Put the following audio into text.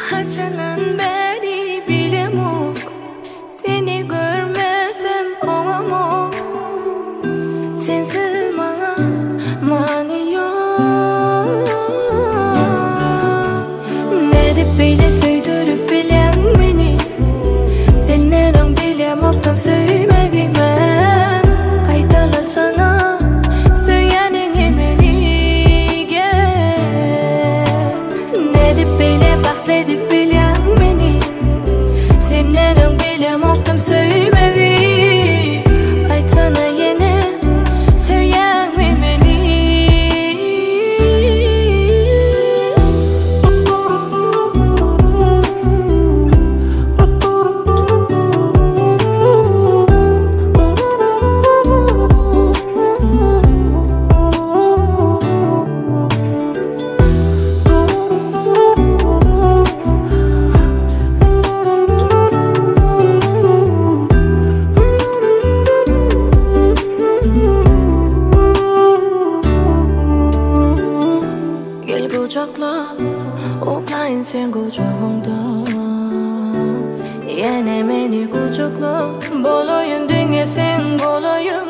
Haçanan beri bilemok, seni görmesem olamok. Sensiz bana mani yok. Ne dep böyle söydürüp bilen beni, senden bilemoktam söylemeyi ben. Kaytalasana söylenin emelige. Ne dep böyle bakledik bilen beni, senden bilemoktam söylemeyi. Aytsana yine söyleyen beni. Gel kucakla, oklayın sen kucağımda. Yine beni kucakla, bolayın dinle sen bolayın.